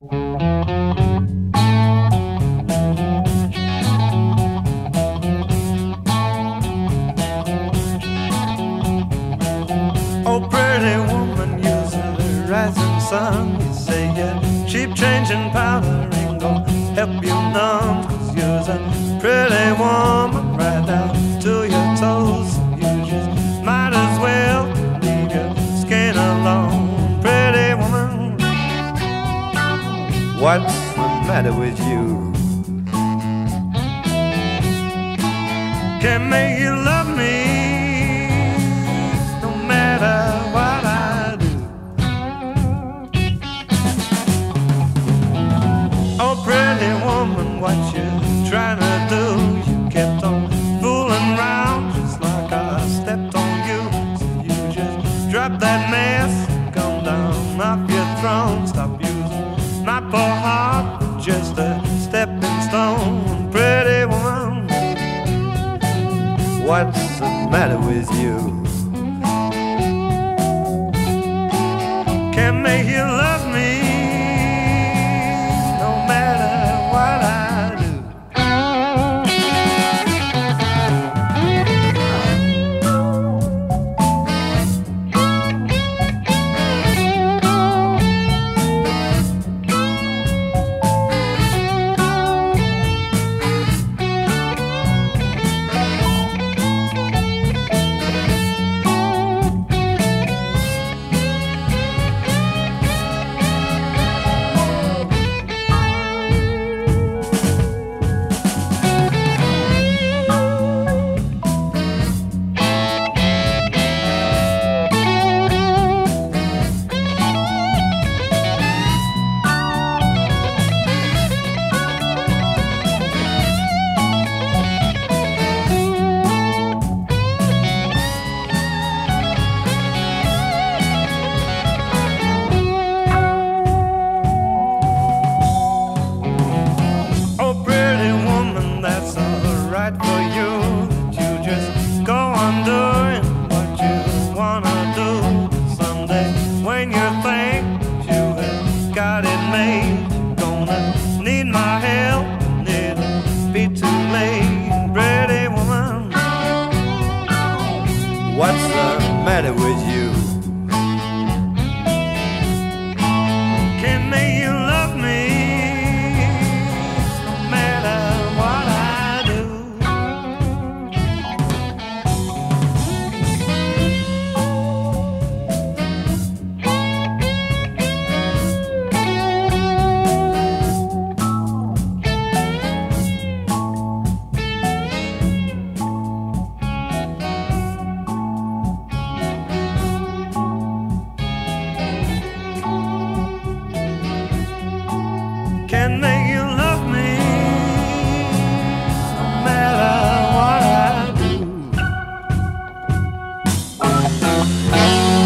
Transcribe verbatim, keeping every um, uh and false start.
Oh, pretty woman, using the rising sun. You say yeah, cheap changing powder ain't gonna help you none. Cause you're a pretty woman right down to your toes. You just might as well leave your skin alone. Pretty woman, what's the matter with you? Can't make you love me no matter what I do. Oh, pretty woman, what you trying to do? You kept on fooling around just like I stepped on you. So you just drop that mess, come down off your throne. Stop using my poor heart for just a stepping stone. Pretty woman, what's the matter with you? Can't make you love me no matter what I do. For you, that you just go on doing what you wanna do. Someday when you think that you have got it made, you're gonna need my help and it'll be too late. Pretty woman, what's the matter with you? Can't make you love me no matter what I do. Can make you love me no matter what I do.